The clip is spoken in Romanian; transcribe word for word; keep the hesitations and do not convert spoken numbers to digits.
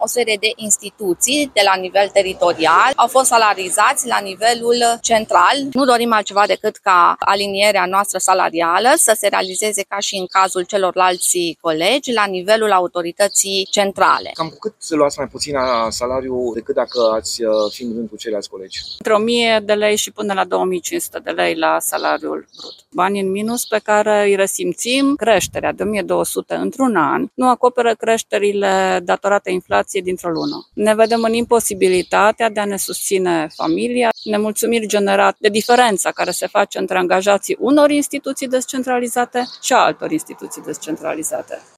o serie de instituții de la nivel teritorial au fost salarizați la nivelul central. Nu dorim altceva decât ca alinierea noastră salarială să se realizeze ca și în cazul celorlalți colegi la nivelul autorității centrale. Cam cu cât luați mai puțin salariu decât dacă ați fi în rând cu ceilalți colegi? Între o mie de lei și până la două mii cinci sute de lei la salariul brut. Bani în minus pe care îi resimțim, creșterea de o mie două sute într-un an nu acoperă creșterile datorate inflației dintr-o lună. Ne vedem în imposibilitatea de a ne susține familia, nemulțumiri generate de diferența care se face între angajații unor instituții descentralizate și a altor instituții descentralizate.